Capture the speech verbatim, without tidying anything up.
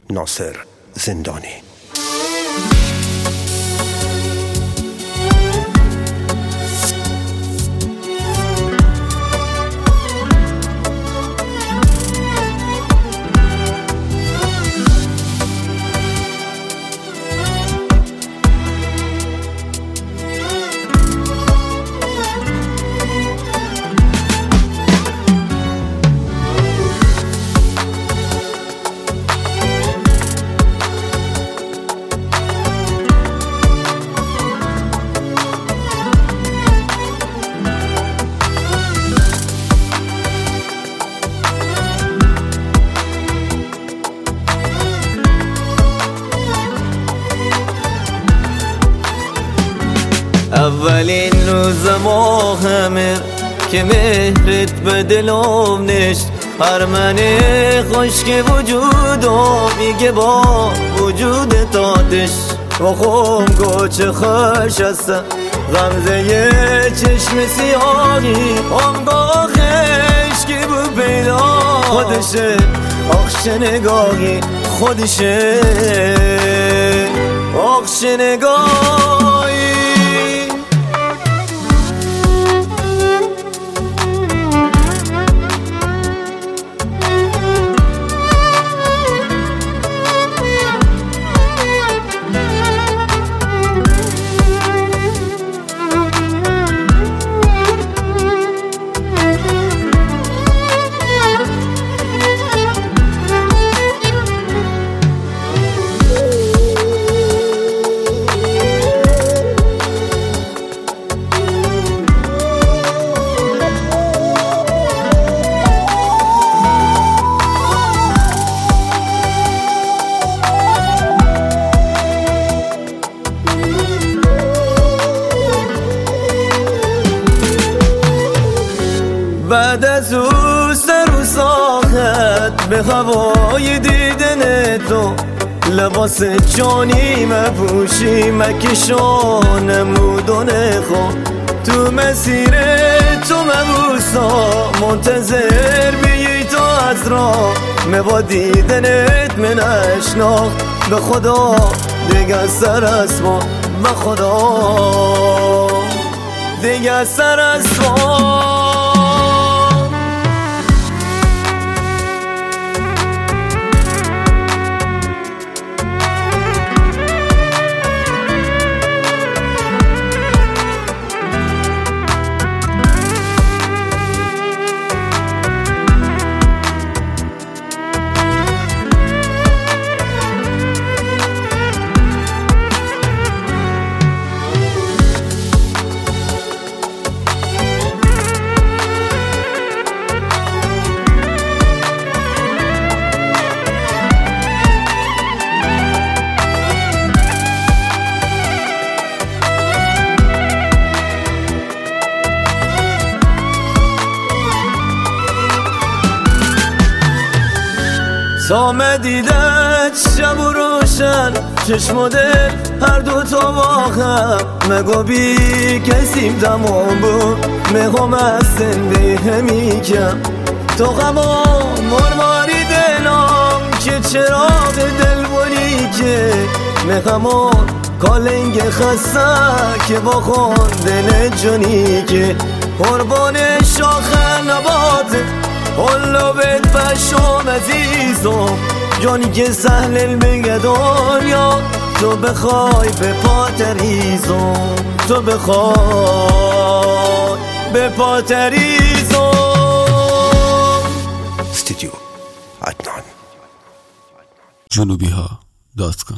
ناصر زندانی. اولین روز ماهمه که مهرت به دلم نشت، هرمن خشک وجودم میگه با وجود تاتش بخوم گوچه خوش هستم غمزه یه چشم سیاهی آنگاهش که بو پیدا خودشه آخش نگاهی خودشه آخش نگاهی. بعد از او سر و ساخت به هوای دیدن تو، لباس جانی مپوشی مکشان نمودن خود تو مسیر تو مبوسا منتظر بیایی تو از راه مبا دیدنت من اشناخت به خدا دیگه سر از ما به خدا دیگه سر از ما. تا دیدت شب و روشن چشم و دل هر دو تا با هم مگو بی کسیم تمام بود مگم از زنده میکم تو غما مرماری دلم که چراغ دل بونی که مگمون کالنگ خسته که با خون دل جانی که قربان شاخ نبات حالا بهت بشم عزیزم جانی که سهل بگه دنیا تو بخوای به پاتریزم تو بخوای به پاتریزم. استودیو عدنان جنوبی ها دات کام